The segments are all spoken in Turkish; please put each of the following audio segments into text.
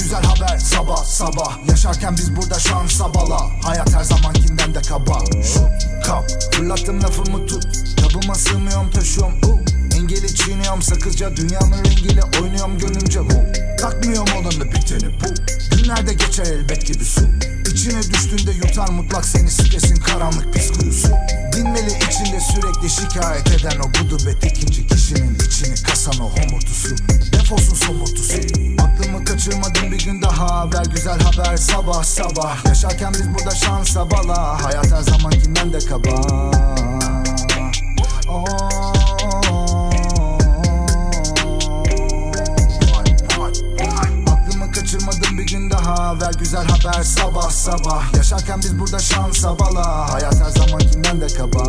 güzel haber sabah sabah. Yaşarken biz burada şansa bala. Hayat her zamankinden de kaba. Şu kap fırlattım lafımı tut. Kabıma sığmıyorum taşıyorum engeli çiğniyorum sakızca. Dünyamın rengiyle oynuyorum gönlümce takmıyorum olanı biteni bu. Günlerde geçer elbet gibi su. İçine düştüğünde yutar mutlak seni stresin karanlık pis kuyusu. Dinmeli içinde sürekli şikayet eden o gudubet ikinci kişinin içini kasan o homurtusu. Defolsun somurtusu. Aklımı kaçırmadım bir gün daha. Ver güzel haber sabah sabah. Yaşarken biz burada şansa bala. Hayat her zamankinden de kaba. Aklımı kaçırmadım bir gün daha. Ver güzel haber sabah sabah. Yaşarken biz burada şansa bala. Hayat her zamankinden de kaba.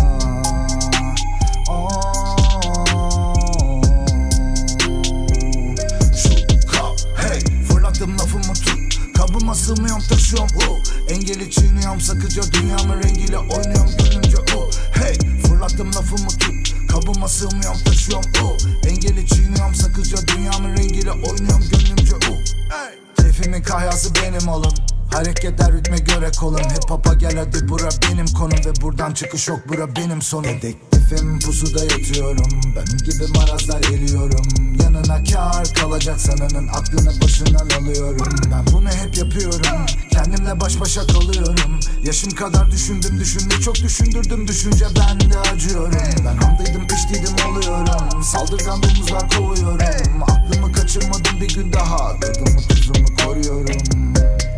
Şu kap hey fırlattım lafımı tut. Kabıma sığmıyorum taşıyorum engeli çiğniyorum sakızca. Dünyamın rengiyle oynuyorum gönlümce hey fırlattım lafımı tut. Kabıma sığmıyorum taşıyorum engeli çiğniyorum sakızca. Dünyamın rengiyle oynuyorum gönlümce hey. Keyfimin kahyası benim olun. Hareketler ritme göre kolun. Hip hop'a gel hadi bura benim konum. Ve buradan çıkış yok bura benim sonum. Dedektifim pusuda yatıyorum. Ben gibi marazlar eriyorum. Yanına kâr kalacak sananın aklını başından alıyorum. Ben bunu hep yapıyorum. Kendimle baş başa kalıyorum. Yaşım kadar düşündüm düşündüm çok düşündürdüm düşünce ben de acıyorum. Ben hamdaydım piştiydim oluyorum. Saldırgan domuzlar kovuyorum. Aklımı kaçırmadım bir gün daha. Tadımı tuzumu koruyorum.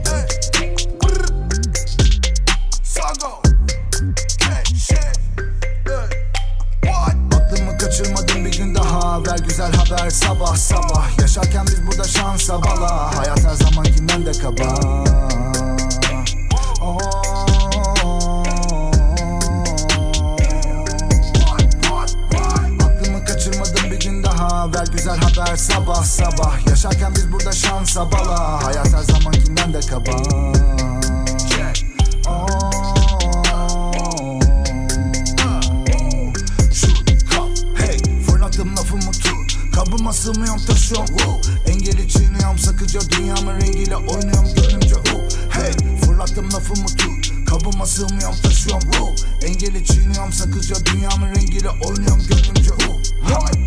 Aklımı kaçırmadım bir gün daha. Ver güzel haber sabah sabah. Yaşarken biz burada şansa bala. Hayat her zamankinden de kaba. Aklımı kaçırmadım bir gün daha. Ver güzel haber sabah sabah. Yaşarken biz burada şansa bala. Hayat her zamankinden de kaba. Kabıma sığmıyorum taşıyorum engeli çiğniyorum sakızca. Dünyamın rengiyle oynuyorum gönlümce hey fırlattım lafımı tut. Kabıma sığmıyorum taşıyorum engeli çiğniyorum sakızca. Dünyamın rengiyle oynuyorum gönlümce